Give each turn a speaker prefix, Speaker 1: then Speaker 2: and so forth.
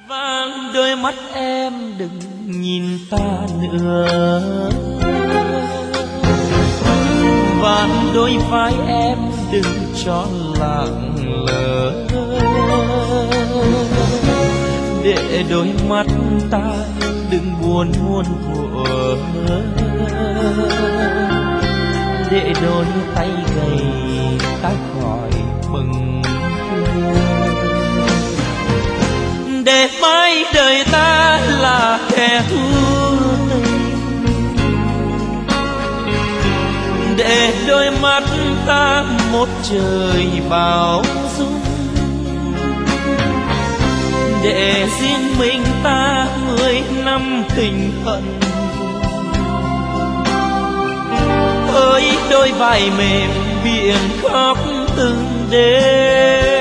Speaker 1: Vang đôi mắt em đừng nhìn ta nữa, vang đôi vai em đừng cho lặng lờ, để đôi mắt ta đừng buồn muôn thuở, để đôi tay gầy ta khỏi mừng thương, để mãi đời ta là kẻ thua tình, để đôi mắt ta một trời bao dung, để riêng mình ta 10 năm tình hận. Ơi đôi vai mềm biển khóc từng đêm,